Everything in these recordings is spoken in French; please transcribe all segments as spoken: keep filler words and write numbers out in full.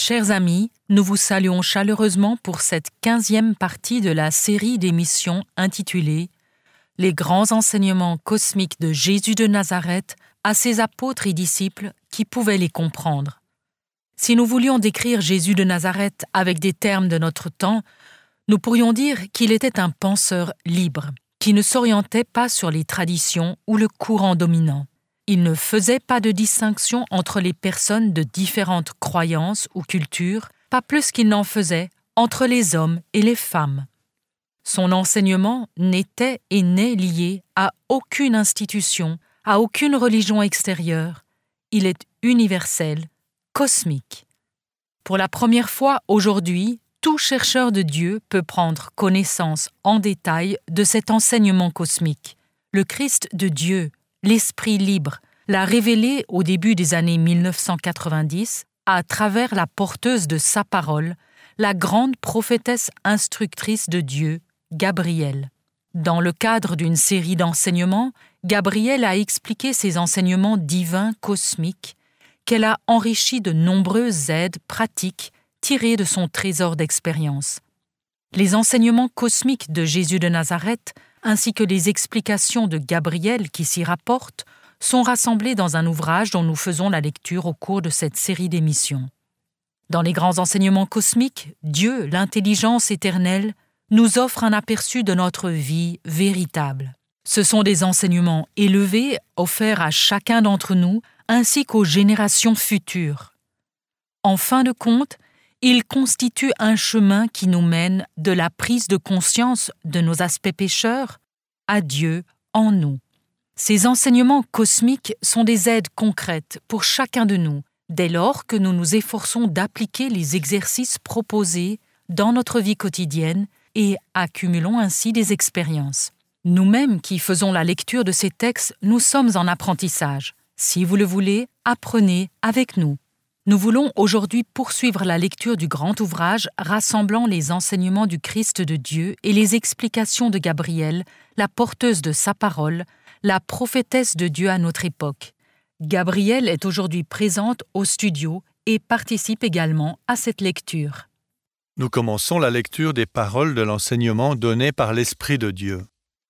Chers amis, nous vous saluons chaleureusement pour cette quinzième partie de la série d'émissions intitulée « Les grands enseignements cosmiques de Jésus de Nazareth à ses apôtres et disciples qui pouvaient les comprendre ». Si nous voulions décrire Jésus de Nazareth avec des termes de notre temps, nous pourrions dire qu'il était un penseur libre, qui ne s'orientait pas sur les traditions ou le courant dominant. Il ne faisait pas de distinction entre les personnes de différentes croyances ou cultures, pas plus qu'il n'en faisait entre les hommes et les femmes. Son enseignement n'était et n'est lié à aucune institution, à aucune religion extérieure. Il est universel, cosmique. Pour la première fois aujourd'hui, tout chercheur de Dieu peut prendre connaissance en détail de cet enseignement cosmique. Le Christ de Dieu, l'Esprit libre, l'a révélé au début des années mille neuf cent quatre-vingt-dix à travers la porteuse de sa parole, la grande prophétesse instructrice de Dieu, Gabrielle. Dans le cadre d'une série d'enseignements, Gabrielle a expliqué ces enseignements divins cosmiques qu'elle a enrichis de nombreuses aides pratiques tirées de son trésor d'expérience. Les enseignements cosmiques de Jésus de Nazareth ainsi que les explications de Gabrielle qui s'y rapportent sont rassemblés dans un ouvrage dont nous faisons la lecture au cours de cette série d'émissions. Dans les grands enseignements cosmiques, Dieu, l'intelligence éternelle, nous offre un aperçu de notre vie véritable. Ce sont des enseignements élevés offerts à chacun d'entre nous ainsi qu'aux générations futures. En fin de compte, ils constituent un chemin qui nous mène de la prise de conscience de nos aspects pécheurs à Dieu en nous. Ces enseignements cosmiques sont des aides concrètes pour chacun de nous, dès lors que nous nous efforçons d'appliquer les exercices proposés dans notre vie quotidienne et accumulons ainsi des expériences. Nous-mêmes qui faisons la lecture de ces textes, nous sommes en apprentissage. Si vous le voulez, apprenez avec nous. Nous voulons aujourd'hui poursuivre la lecture du grand ouvrage rassemblant les enseignements du Christ de Dieu et les explications de Gabrielle, la porteuse de sa parole, la prophétesse de Dieu à notre époque. Gabrielle est aujourd'hui présente au studio et participe également à cette lecture. Nous commençons la lecture des paroles de l'enseignement donné par l'Esprit de Dieu.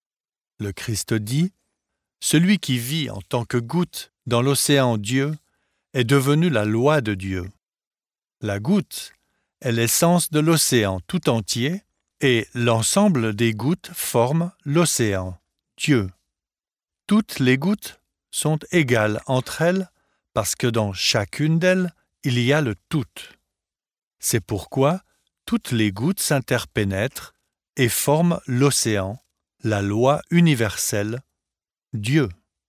Le Christ dit « Celui qui vit en tant que goutte dans l'océan Dieu est devenu la loi de Dieu. La goutte est l'essence de l'océan tout entier et l'ensemble des gouttes forme l'océan, Dieu. Toutes les gouttes sont égales entre elles parce que dans chacune d'elles, il y a le tout. C'est pourquoi toutes les gouttes s'interpénètrent et forment l'océan, la loi universelle, Dieu.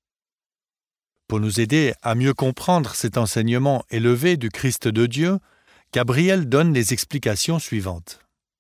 Pour nous aider à mieux comprendre cet enseignement élevé du Christ de Dieu, Gabrielle donne les explications suivantes.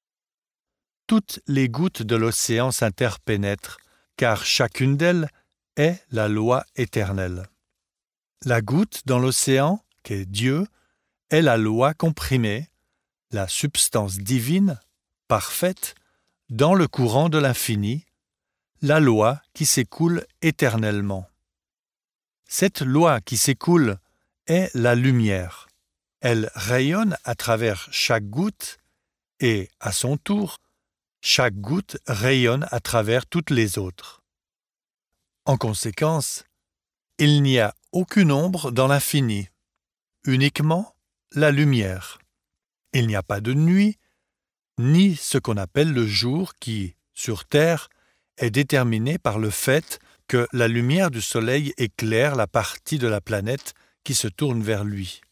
Toutes les gouttes de l'océan s'interpénètrent, car chacune d'elles est la loi éternelle. La goutte dans l'océan, qu'est Dieu, est la loi comprimée, la substance divine, parfaite, dans le courant de l'infini, la loi qui s'écoule éternellement. Cette loi qui s'écoule est la lumière. Elle rayonne à travers chaque goutte et, à son tour, chaque goutte rayonne à travers toutes les autres. En conséquence, il n'y a aucune ombre dans l'infini, uniquement la lumière. Il n'y a pas de nuit, ni ce qu'on appelle le jour qui, sur Terre, est déterminé par le fait que la lumière du soleil éclaire la partie de la planète qui se tourne vers lui.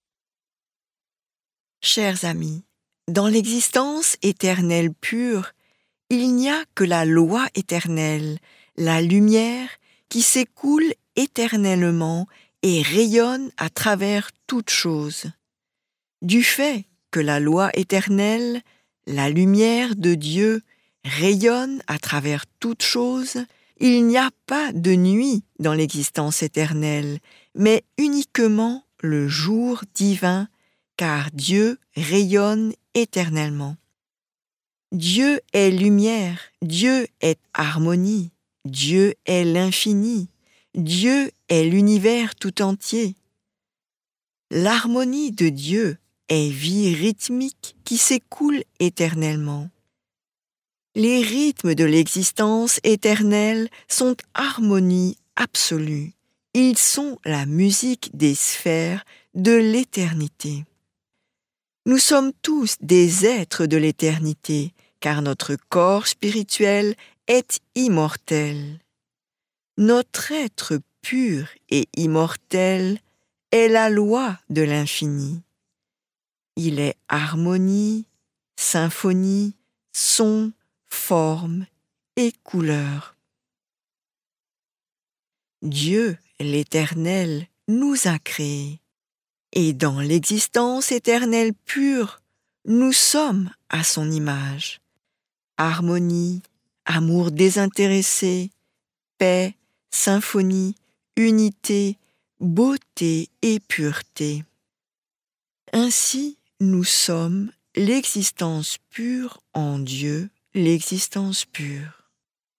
Chers amis, dans l'existence éternelle pure, il n'y a que la loi éternelle, la lumière qui s'écoule éternellement et rayonne à travers toutes choses. Du fait que la loi éternelle, la lumière de Dieu, rayonne à travers toutes choses, il n'y a pas de nuit dans l'existence éternelle, mais uniquement le jour divin, car Dieu rayonne éternellement. Dieu est lumière, Dieu est harmonie, Dieu est l'infini, Dieu est l'univers tout entier. L'harmonie de Dieu est vie rythmique qui s'écoule éternellement. Les rythmes de l'existence éternelle sont harmonie absolue. Ils sont la musique des sphères de l'éternité. Nous sommes tous des êtres de l'éternité, car notre corps spirituel est immortel. Notre être pur et immortel est la loi de l'infini. Il est harmonie, symphonie, son, forme et couleur. Dieu, l'Éternel, nous a créés, et dans l'existence éternelle pure, nous sommes à son image. Harmonie, amour désintéressé, paix, symphonie, unité, beauté et pureté. Ainsi, nous sommes l'existence pure en Dieu, l'existence pure.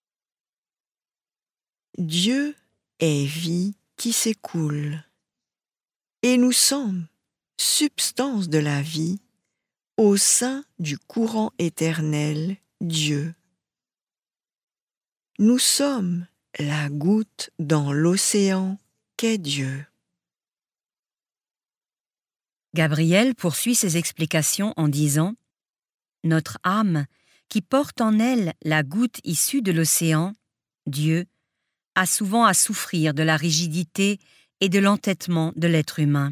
Dieu est vie qui s'écoule, et nous sommes substance de la vie au sein du courant éternel Dieu. Nous sommes la goutte dans l'océan qu'est Dieu. Gabriel poursuit ses explications en disant « Notre âme, qui porte en elle la goutte issue de l'océan, Dieu, a souvent à souffrir de la rigidité et de l'entêtement de l'être humain.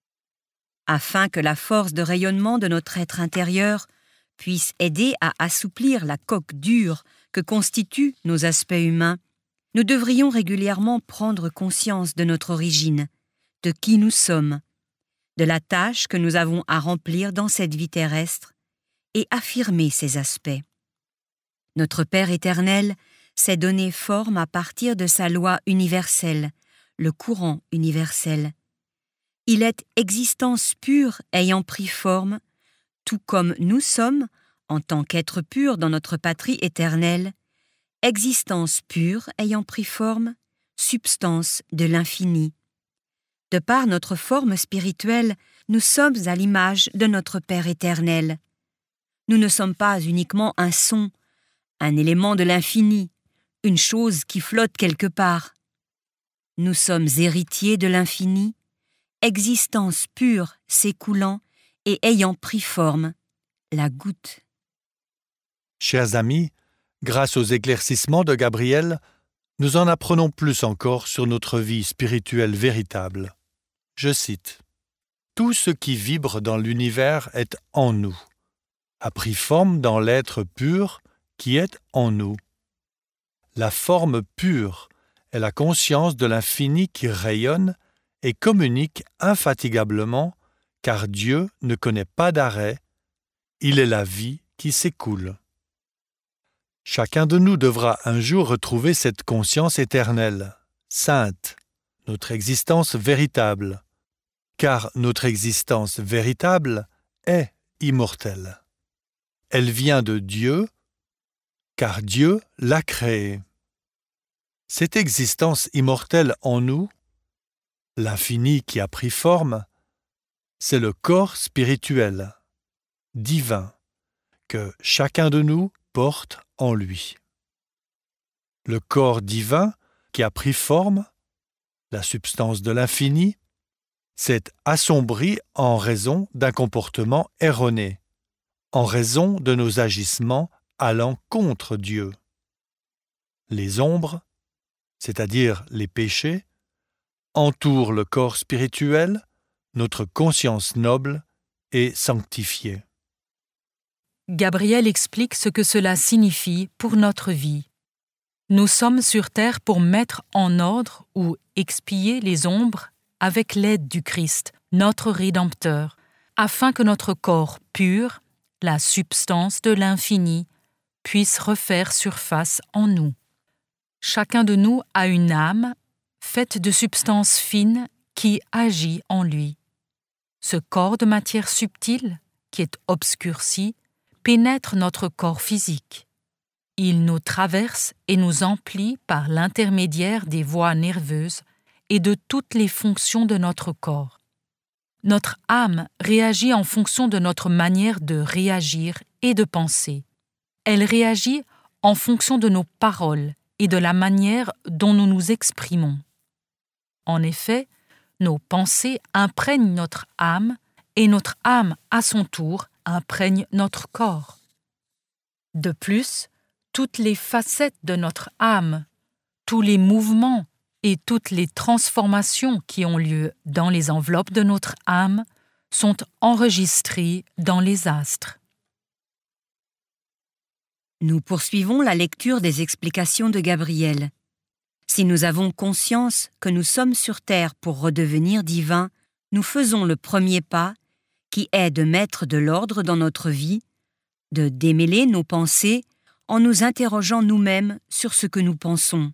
Afin que la force de rayonnement de notre être intérieur puisse aider à assouplir la coque dure que constituent nos aspects humains, nous devrions régulièrement prendre conscience de notre origine, de qui nous sommes, de la tâche que nous avons à remplir dans cette vie terrestre et affirmer ces aspects. Notre Père éternel s'est donné forme à partir de sa loi universelle, le courant universel. Il est existence pure ayant pris forme, tout comme nous sommes, en tant qu'êtres purs dans notre patrie éternelle, existence pure ayant pris forme, substance de l'infini. De par notre forme spirituelle, nous sommes à l'image de notre Père éternel. Nous ne sommes pas uniquement un son, un élément de l'infini, une chose qui flotte quelque part. Nous sommes héritiers de l'infini, existence pure s'écoulant et ayant pris forme, la goutte. Chers amis, grâce aux éclaircissements de Gabriel, nous en apprenons plus encore sur notre vie spirituelle véritable. Je cite « Tout ce qui vibre dans l'univers est en nous, a pris forme dans l'être pur qui est en nous. La forme pure est la conscience de l'infini qui rayonne et communique infatigablement, car Dieu ne connaît pas d'arrêt, il est la vie qui s'écoule. Chacun de nous devra un jour retrouver cette conscience éternelle, sainte, notre existence véritable, car notre existence véritable est immortelle. Elle vient de Dieu, car Dieu l'a créée. Cette existence immortelle en nous, l'infini qui a pris forme, c'est le corps spirituel, divin, que chacun de nous porte en lui. Le corps divin qui a pris forme, la substance de l'infini, s'est assombri en raison d'un comportement erroné, en raison de nos agissements allant contre Dieu. Les ombres, c'est-à-dire les péchés, entourent le corps spirituel, notre conscience noble et sanctifiée. Gabriel explique ce que cela signifie pour notre vie. Nous sommes sur terre pour mettre en ordre ou expier les ombres avec l'aide du Christ, notre Rédempteur, afin que notre corps pur, la substance de l'infini, puisse refaire surface en nous. Chacun de nous a une âme faite de substance fine qui agit en lui. Ce corps de matière subtile, qui est obscurci, pénètre notre corps physique. Il nous traverse et nous emplit par l'intermédiaire des voies nerveuses et de toutes les fonctions de notre corps. notre âme réagit en fonction de notre manière de réagir et de penser. Elle réagit en fonction de nos paroles et de la manière dont nous nous exprimons. En effet, nos pensées imprègnent notre âme et notre âme, à son tour, imprègne notre corps. De plus, toutes les facettes de notre âme, tous les mouvements et toutes les transformations qui ont lieu dans les enveloppes de notre âme sont enregistrées dans les astres. Nous poursuivons la lecture des explications de Gabriel. Si nous avons conscience que nous sommes sur terre pour redevenir divins, nous faisons le premier pas, qui est de mettre de l'ordre dans notre vie, de démêler nos pensées en nous interrogeant nous-mêmes sur ce que nous pensons.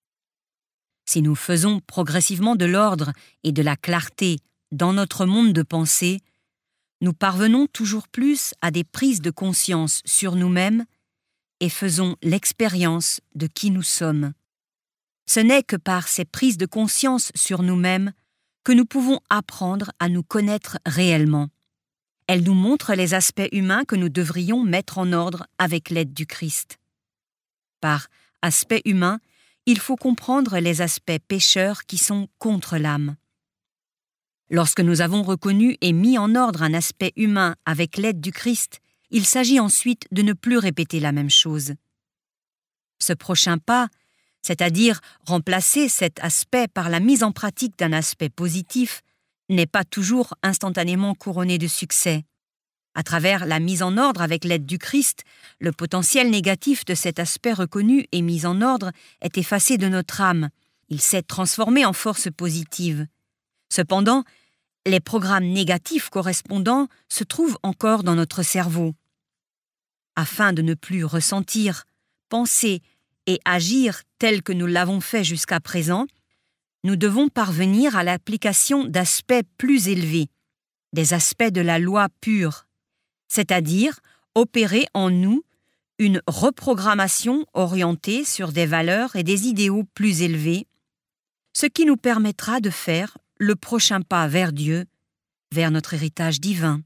Si nous faisons progressivement de l'ordre et de la clarté dans notre monde de pensée, nous parvenons toujours plus à des prises de conscience sur nous-mêmes et faisons l'expérience de qui nous sommes. Ce n'est que par ces prises de conscience sur nous-mêmes que nous pouvons apprendre à nous connaître réellement. Elles nous montrent les aspects humains que nous devrions mettre en ordre avec l'aide du Christ. Par aspect humain, il faut comprendre les aspects pécheurs qui sont contre l'âme. Lorsque nous avons reconnu et mis en ordre un aspect humain avec l'aide du Christ, il s'agit ensuite de ne plus répéter la même chose. Ce prochain pas, c'est-à-dire remplacer cet aspect par la mise en pratique d'un aspect positif, n'est pas toujours instantanément couronné de succès. À travers la mise en ordre avec l'aide du Christ, le potentiel négatif de cet aspect reconnu et mis en ordre est effacé de notre âme. Il s'est transformé en force positive. Cependant, les programmes négatifs correspondants se trouvent encore dans notre cerveau. Afin de ne plus ressentir, penser et agir tel que nous l'avons fait jusqu'à présent, nous devons parvenir à l'application d'aspects plus élevés, des aspects de la loi pure, c'est-à-dire opérer en nous une reprogrammation orientée sur des valeurs et des idéaux plus élevés, ce qui nous permettra de faire le prochain pas vers Dieu, vers notre héritage divin.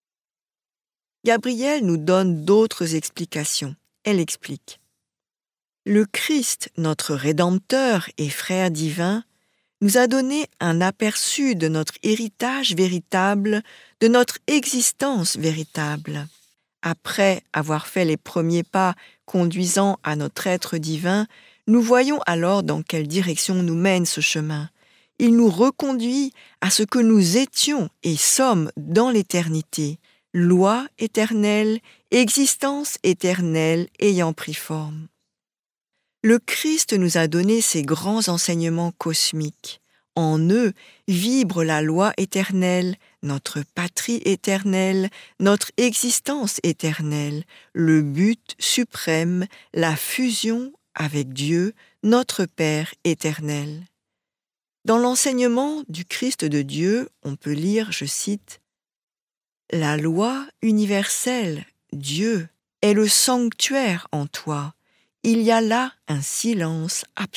Gabriel nous donne d'autres explications. Elle explique. Le Christ, notre Rédempteur et Frère divin, nous a donné un aperçu de notre héritage véritable, de notre existence véritable. Après avoir fait les premiers pas conduisant à notre être divin, nous voyons alors dans quelle direction nous mène ce chemin. Il nous reconduit à ce que nous étions et sommes dans l'éternité, loi éternelle, existence éternelle ayant pris forme. Le Christ nous a donné ces grands enseignements cosmiques. En eux vibre la loi éternelle, notre patrie éternelle, notre existence éternelle, le but suprême, la fusion avec Dieu, notre Père éternel. Dans l'enseignement du Christ de Dieu, on peut lire, je cite, « La loi universelle, Dieu, est le sanctuaire en toi. Il y a là un silence absolu. »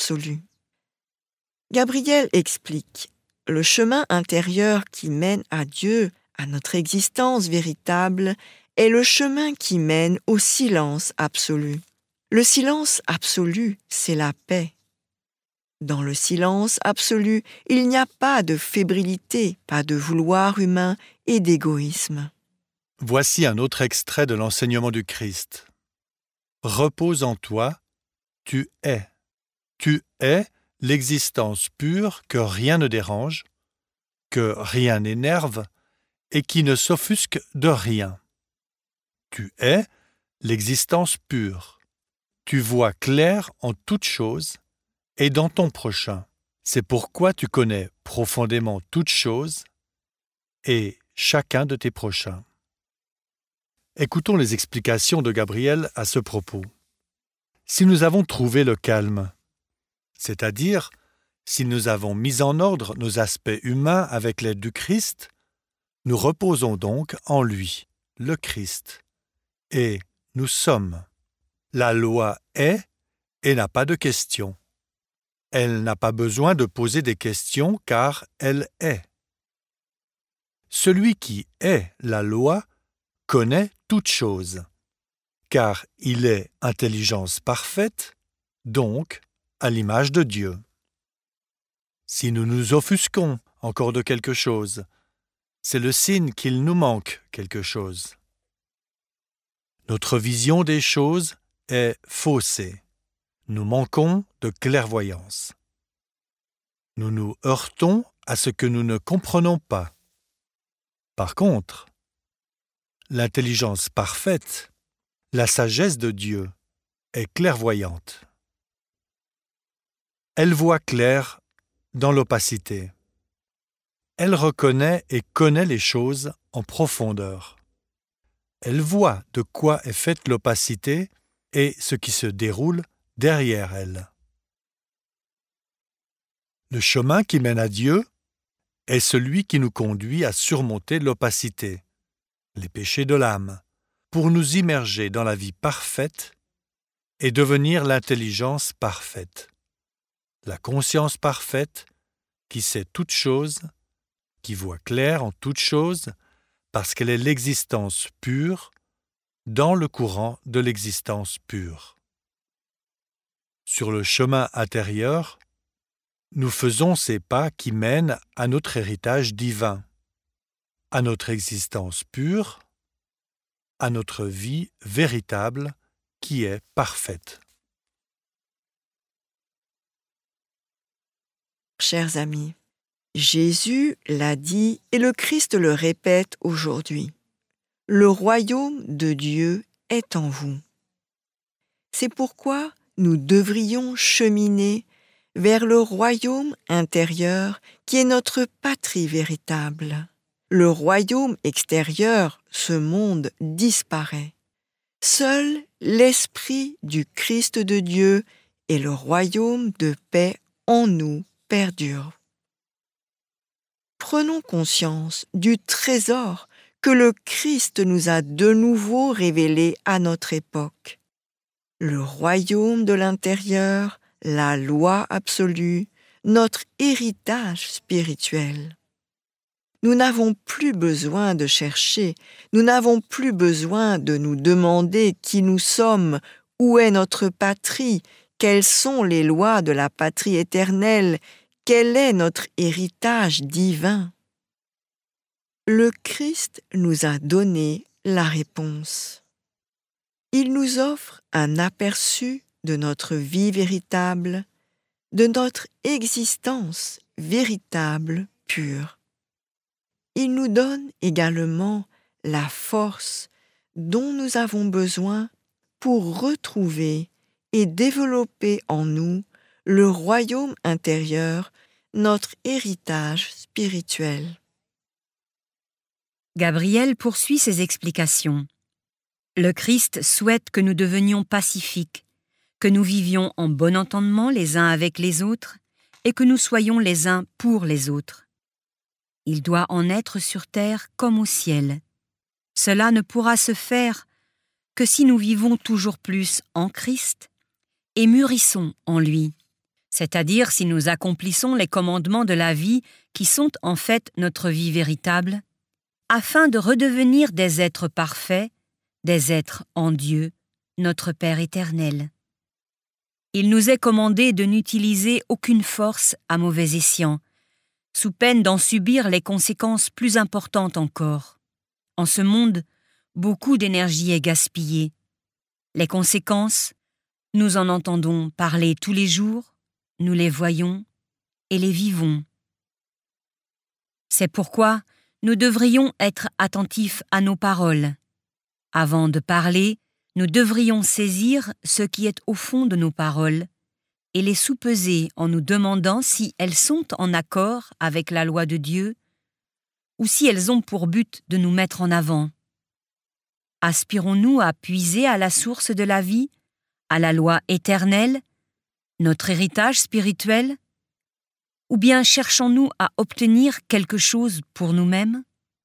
Gabriel explique, le chemin intérieur qui mène à Dieu, à notre existence véritable, est le chemin qui mène au silence absolu. Le silence absolu, c'est la paix. Dans le silence absolu, il n'y a pas de fébrilité, pas de vouloir humain et d'égoïsme. Voici un autre extrait de l'enseignement du Christ. Repose en toi, tu es. Tu es l'existence pure que rien ne dérange, que rien n'énerve et qui ne s'offusque de rien. Tu es l'existence pure. Tu vois clair en toutes choses et dans ton prochain. C'est pourquoi tu connais profondément toutes choses et chacun de tes prochains. Écoutons les explications de Gabriel à ce propos. Si nous avons trouvé le calme, c'est-à-dire si nous avons mis en ordre nos aspects humains avec l'aide du Christ, nous reposons donc en lui, le Christ, et nous sommes. La loi est et n'a pas de questions. Elle n'a pas besoin de poser des questions car elle est. celui qui est la loi connaît toutes choses, car il est intelligence parfaite, donc à l'image de Dieu. Si nous nous offusquons encore de quelque chose, c'est le signe qu'il nous manque quelque chose. Notre vision des choses est faussée. Nous manquons de clairvoyance. Nous nous heurtons à ce que nous ne comprenons pas. Par contre, l'intelligence parfaite, la sagesse de Dieu, est clairvoyante. Elle voit clair dans l'opacité. Elle reconnaît et connaît les choses en profondeur. Elle voit de quoi est faite l'opacité et ce qui se déroule derrière elle. Le chemin qui mène à Dieu est celui qui nous conduit à surmonter l'opacité, les péchés de l'âme, pour nous immerger dans la vie parfaite et devenir l'intelligence parfaite, la conscience parfaite qui sait toutes choses, qui voit clair en toutes choses, parce qu'elle est l'existence pure dans le courant de l'existence pure. Sur le chemin intérieur, nous faisons ces pas qui mènent à notre héritage divin, à notre existence pure, à notre vie véritable qui est parfaite. Chers amis, Jésus l'a dit et le Christ le répète aujourd'hui. Le royaume de Dieu est en vous. C'est pourquoi nous devrions cheminer vers le royaume intérieur qui est notre patrie véritable. Le royaume extérieur, ce monde, disparaît. Seul l'Esprit du Christ de Dieu et le royaume de paix en nous perdure. Prenons conscience du trésor que le Christ nous a de nouveau révélé à notre époque. Le royaume de l'intérieur, la loi absolue, notre héritage spirituel. Nous n'avons plus besoin de chercher, nous n'avons plus besoin de nous demander qui nous sommes, où est notre patrie, quelles sont les lois de la patrie éternelle, quel est notre héritage divin. Le Christ nous a donné la réponse. Il nous offre un aperçu de notre vie véritable, de notre existence véritable, pure. Il nous donne également la force dont nous avons besoin pour retrouver et développer en nous le royaume intérieur, notre héritage spirituel. Gabriel poursuit ses explications. Le Christ souhaite que nous devenions pacifiques, que nous vivions en bon entendement les uns avec les autres et que nous soyons les uns pour les autres. Il doit en être sur terre comme au ciel. Cela ne pourra se faire que si nous vivons toujours plus en Christ et mûrissons en lui, c'est-à-dire si nous accomplissons les commandements de la vie qui sont en fait notre vie véritable, afin de redevenir des êtres parfaits, des êtres en Dieu, notre Père éternel. Il nous est commandé de n'utiliser aucune force à mauvais escient, sous peine d'en subir les conséquences plus importantes encore. En ce monde, beaucoup d'énergie est gaspillée. Les conséquences, nous en entendons parler tous les jours, nous les voyons et les vivons. C'est pourquoi nous devrions être attentifs à nos paroles. Avant de parler, nous devrions saisir ce qui est au fond de nos paroles et les soupeser en nous demandant si elles sont en accord avec la loi de Dieu ou si elles ont pour but de nous mettre en avant. Aspirons-nous à puiser à la source de la vie, à la loi éternelle, notre héritage spirituel, ou bien cherchons-nous à obtenir quelque chose pour nous-mêmes?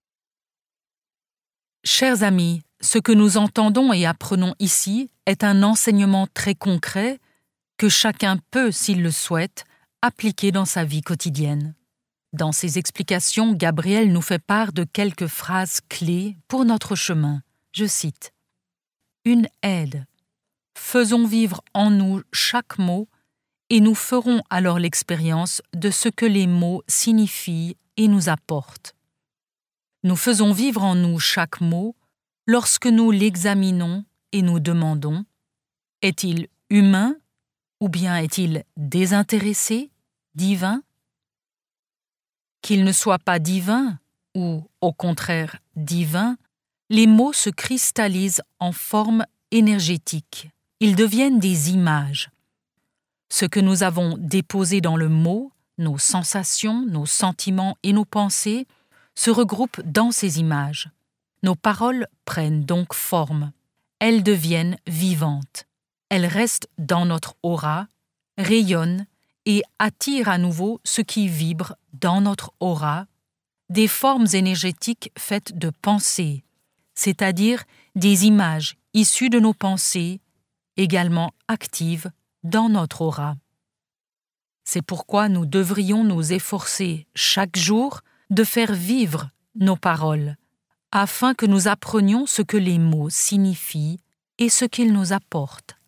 Chers amis, ce que nous entendons et apprenons ici est un enseignement très concret que chacun peut, s'il le souhaite, appliquer dans sa vie quotidienne. Dans ses explications, Gabriel nous fait part de quelques phrases clés pour notre chemin. Je cite « Une aide. Faisons vivre en nous chaque mot et nous ferons alors l'expérience de ce que les mots signifient et nous apportent. Nous faisons vivre en nous chaque mot lorsque nous l'examinons et nous demandons « Est-il humain ou bien est-il désintéressé, divin ?» Qu'il ne soit pas divin ou, au contraire, divin, les mots se cristallisent en forme énergétique. Ils deviennent des images. Ce que nous avons déposé dans le mot, nos sensations, nos sentiments et nos pensées, se regroupent dans ces images. Nos paroles prennent donc forme. Elles deviennent vivantes. Elles restent dans notre aura, rayonnent et attirent à nouveau ce qui vibre dans notre aura, des formes énergétiques faites de pensées, c'est-à-dire des images issues de nos pensées, également actives dans notre aura. C'est pourquoi nous devrions nous efforcer chaque jour de faire vivre nos paroles, afin que nous apprenions ce que les mots signifient et ce qu'ils nous apportent.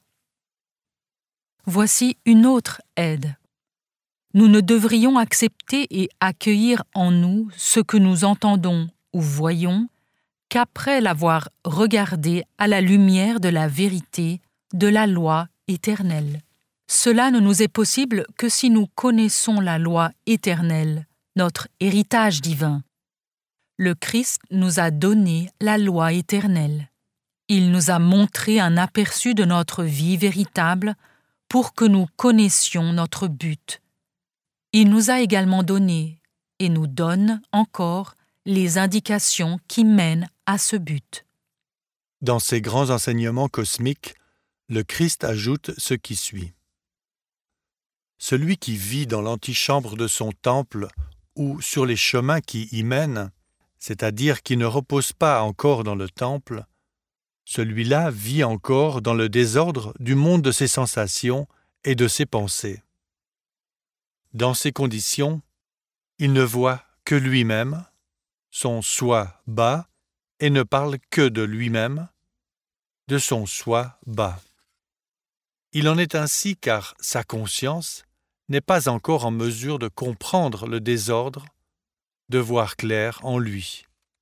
Voici une autre aide. Nous ne devrions accepter et accueillir en nous ce que nous entendons ou voyons qu'après l'avoir regardé à la lumière de la vérité, de la loi éternelle. Cela ne nous est possible que si nous connaissons la loi éternelle, notre héritage divin. Le Christ nous a donné la loi éternelle. Il nous a montré un aperçu de notre vie véritable pour que nous connaissions notre but. Il nous a également donné, et nous donne encore, les indications qui mènent à ce but. Dans ses grands enseignements cosmiques, le Christ ajoute ce qui suit. Celui qui vit dans l'antichambre de son temple ou sur les chemins qui y mènent, c'est-à-dire qui ne repose pas encore dans le temple, celui-là vit encore dans le désordre du monde de ses sensations et de ses pensées. Dans ces conditions, il ne voit que lui-même, son soi bas, et ne parle que de lui-même, de son soi bas. Il en est ainsi car sa conscience n'est pas encore en mesure de comprendre le désordre, de voir clair en lui.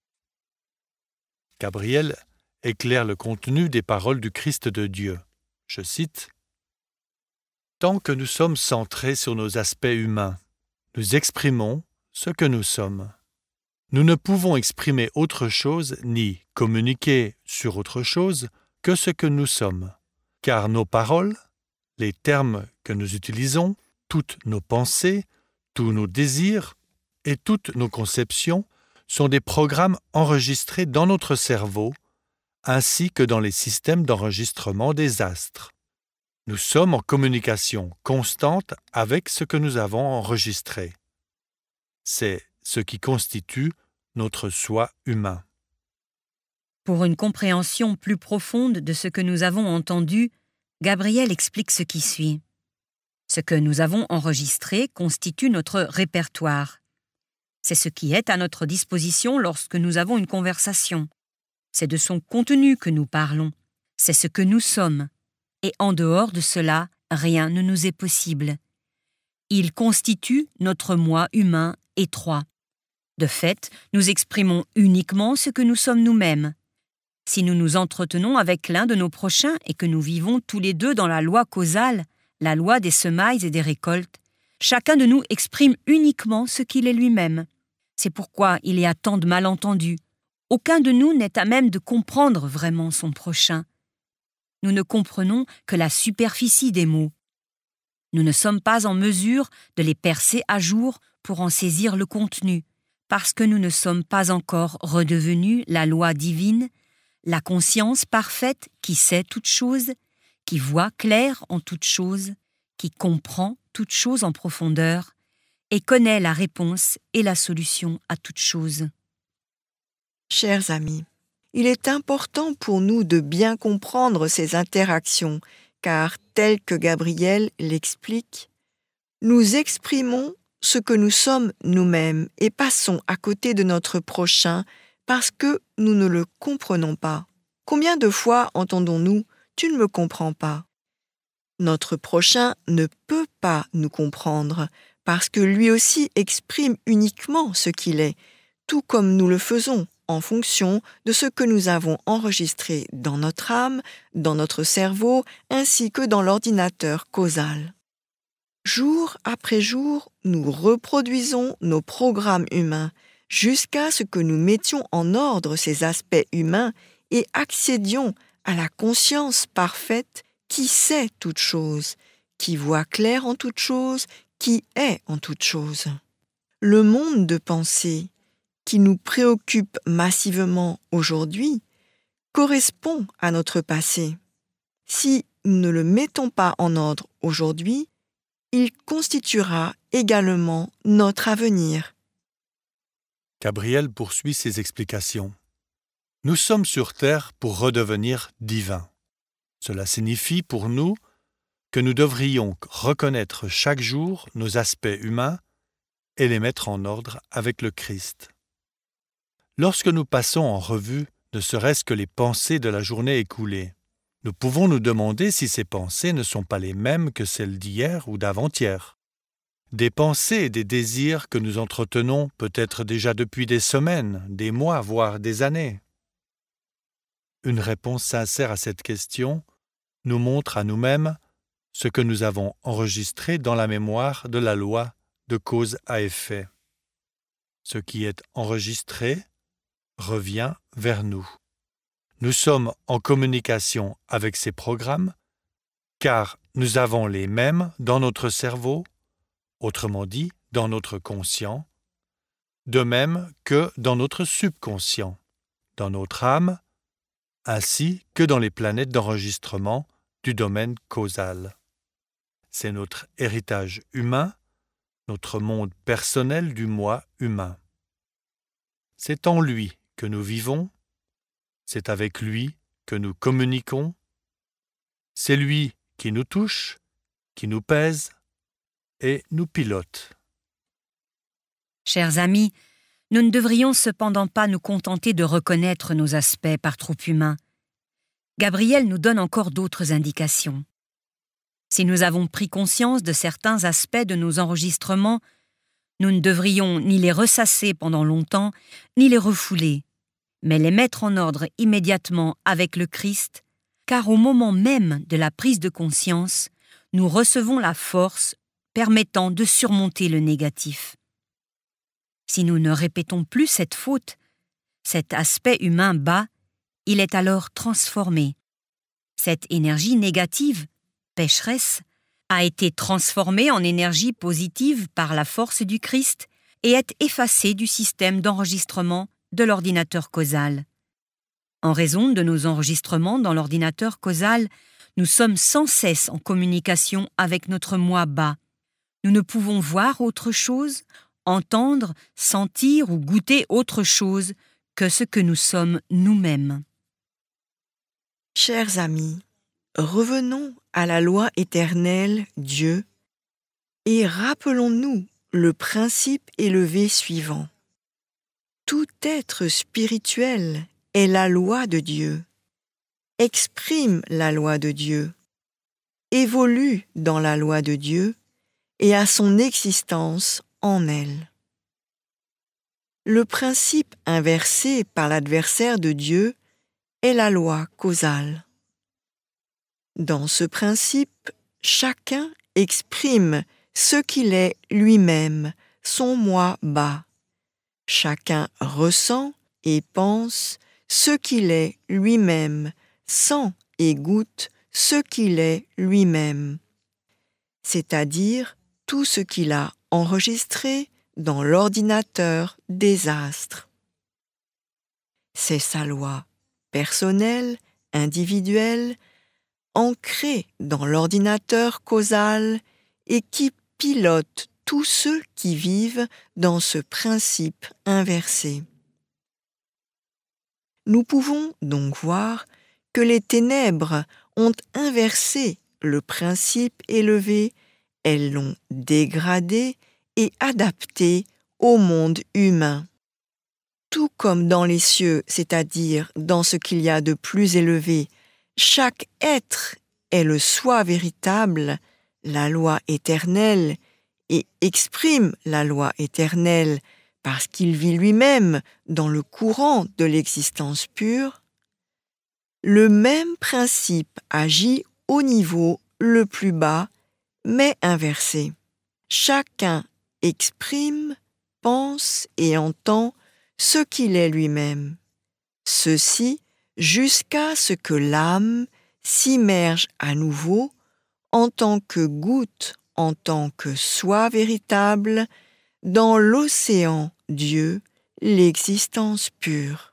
Gabriel éclaire le contenu des paroles du Christ de Dieu. Je cite « Tant que nous sommes centrés sur nos aspects humains, nous exprimons ce que nous sommes. Nous ne pouvons exprimer autre chose ni communiquer sur autre chose que ce que nous sommes, car nos paroles, les termes que nous utilisons, toutes nos pensées, tous nos désirs et toutes nos conceptions sont des programmes enregistrés dans notre cerveau ainsi que dans les systèmes d'enregistrement des astres. Nous sommes en communication constante avec ce que nous avons enregistré. C'est ce qui constitue notre soi humain. » Pour une compréhension plus profonde de ce que nous avons entendu, Gabriel explique ce qui suit. Ce que nous avons enregistré constitue notre répertoire. C'est ce qui est à notre disposition lorsque nous avons une conversation. C'est de son contenu que nous parlons. C'est ce que nous sommes. Et en dehors de cela, rien ne nous est possible. Il constitue notre moi humain étroit. De fait, nous exprimons uniquement ce que nous sommes nous-mêmes. Si nous nous entretenons avec l'un de nos prochains et que nous vivons tous les deux dans la loi causale, la loi des semailles et des récoltes, chacun de nous exprime uniquement ce qu'il est lui-même. C'est pourquoi il y a tant de malentendus. Aucun de nous n'est à même de comprendre vraiment son prochain. Nous ne comprenons que la superficie des mots. Nous ne sommes pas en mesure de les percer à jour pour en saisir le contenu, parce que nous ne sommes pas encore redevenus la loi divine, la conscience parfaite qui sait toutes choses, qui voit clair en toutes choses, qui comprend toutes choses en profondeur et connaît la réponse et la solution à toutes choses. Chers amis, il est important pour nous de bien comprendre ces interactions, car tel que Gabriel l'explique, nous exprimons ce que nous sommes nous-mêmes et passons à côté de notre prochain parce que nous ne le comprenons pas. Combien de fois entendons-nous « tu ne me comprends pas » ? Notre prochain ne peut pas nous comprendre parce que lui aussi exprime uniquement ce qu'il est, tout comme nous le faisons en fonction de ce que nous avons enregistré dans notre âme, dans notre cerveau, ainsi que dans l'ordinateur causal. Jour après jour, nous reproduisons nos programmes humains jusqu'à ce que nous mettions en ordre ces aspects humains et accédions à la conscience parfaite qui sait toute chose, qui voit clair en toute chose, qui est en toute chose. Le monde de pensée qui nous préoccupe massivement aujourd'hui correspond à notre passé. Si nous ne le mettons pas en ordre aujourd'hui, il constituera également notre avenir. Gabriel poursuit ses explications. Nous sommes sur Terre pour redevenir divins. Cela signifie pour nous que nous devrions reconnaître chaque jour nos aspects humains et les mettre en ordre avec le Christ. Lorsque nous passons en revue ne serait-ce que les pensées de la journée écoulée, nous pouvons nous demander si ces pensées ne sont pas les mêmes que celles d'hier ou d'avant-hier. Des pensées et des désirs que nous entretenons peut-être déjà depuis des semaines, des mois, voire des années. Une réponse sincère à cette question nous montre à nous-mêmes ce que nous avons enregistré dans la mémoire de la loi de cause à effet. Ce qui est enregistré revient vers nous. Nous sommes en communication avec ces programmes car nous avons les mêmes dans notre cerveau, autrement dit, dans notre conscient, de même que dans notre subconscient, dans notre âme, ainsi que dans les planètes d'enregistrement du domaine causal. C'est notre héritage humain, notre monde personnel du moi humain. C'est en lui que nous vivons, c'est avec lui que nous communiquons, c'est lui qui nous touche, qui nous pèse et nous pilote. Chers amis, nous ne devrions cependant pas nous contenter de reconnaître nos aspects par trop humains. Gabriel nous donne encore d'autres indications. Si nous avons pris conscience de certains aspects de nos enregistrements, nous ne devrions ni les ressasser pendant longtemps, ni les refouler, mais les mettre en ordre immédiatement avec le Christ, car au moment même de la prise de conscience, nous recevons la force permettant de surmonter le négatif. Si nous ne répétons plus cette faute, cet aspect humain bas, il est alors transformé. Cette énergie négative, pécheresse, a été transformée en énergie positive par la force du Christ et est effacée du système d'enregistrement de l'ordinateur causal. En raison de nos enregistrements dans l'ordinateur causal, nous sommes sans cesse en communication avec notre moi bas. Nous ne pouvons voir autre chose, entendre, sentir ou goûter autre chose que ce que nous sommes nous-mêmes. Chers amis, revenons à la loi éternelle, Dieu, et rappelons-nous le principe élevé suivant. Tout être spirituel est la loi de Dieu, exprime la loi de Dieu, évolue dans la loi de Dieu et a son existence en elle. Le principe inversé par l'adversaire de Dieu est la loi causale. Dans ce principe, chacun exprime ce qu'il est lui-même, son moi bas. Chacun ressent et pense ce qu'il est lui-même, sent et goûte ce qu'il est lui-même, c'est-à-dire tout ce qu'il a enregistré dans l'ordinateur des astres. C'est sa loi personnelle, individuelle, ancrée dans l'ordinateur causal et qui pilote tous ceux qui vivent dans ce principe inversé. Nous pouvons donc voir que les ténèbres ont inversé le principe élevé, elles l'ont dégradé et adapté au monde humain. Tout comme dans les cieux, c'est-à-dire dans ce qu'il y a de plus élevé, chaque être est le soi véritable, la loi éternelle, et exprime la loi éternelle parce qu'il vit lui-même dans le courant de l'existence pure, le même principe agit au niveau le plus bas, mais inversé. Chacun exprime, pense et entend ce qu'il est lui-même. Ceci jusqu'à ce que l'âme s'immerge à nouveau en tant que goutte, en tant que soi véritable, dans l'océan Dieu, l'existence pure.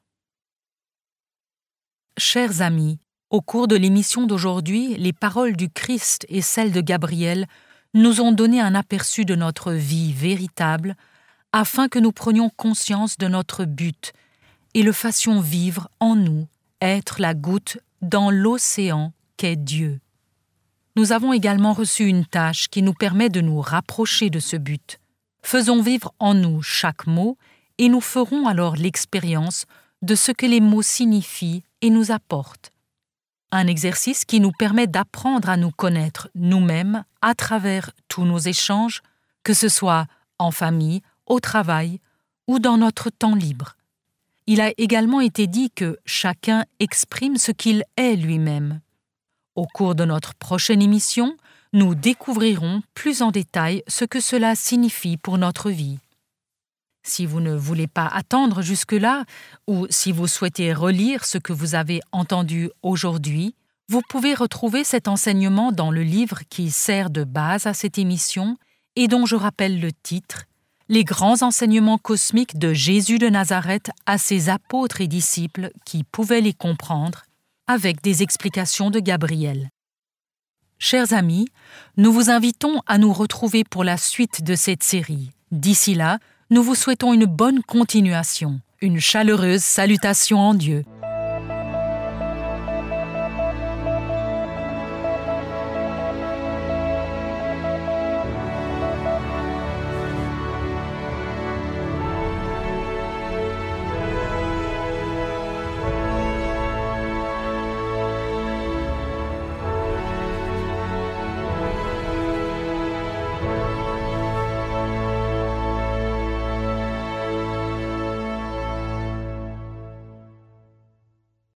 Chers amis, au cours de l'émission d'aujourd'hui, les paroles du Christ et celles de Gabriel nous ont donné un aperçu de notre vie véritable afin que nous prenions conscience de notre but et le fassions vivre en nous, être la goutte dans l'océan qu'est Dieu. Nous avons également reçu une tâche qui nous permet de nous rapprocher de ce but. Faisons vivre en nous chaque mot et nous ferons alors l'expérience de ce que les mots signifient et nous apportent. Un exercice qui nous permet d'apprendre à nous connaître nous-mêmes à travers tous nos échanges, que ce soit en famille, au travail ou dans notre temps libre. Il a également été dit que chacun exprime ce qu'il est lui-même. Au cours de notre prochaine émission, nous découvrirons plus en détail ce que cela signifie pour notre vie. Si vous ne voulez pas attendre jusque-là, ou si vous souhaitez relire ce que vous avez entendu aujourd'hui, vous pouvez retrouver cet enseignement dans le livre qui sert de base à cette émission et dont je rappelle le titre « Les grands enseignements cosmiques de Jésus de Nazareth à ses apôtres et disciples qui pouvaient les comprendre » avec des explications de Gabriel. Chers amis, nous vous invitons à nous retrouver pour la suite de cette série. D'ici là, nous vous souhaitons une bonne continuation, une chaleureuse salutation en Dieu.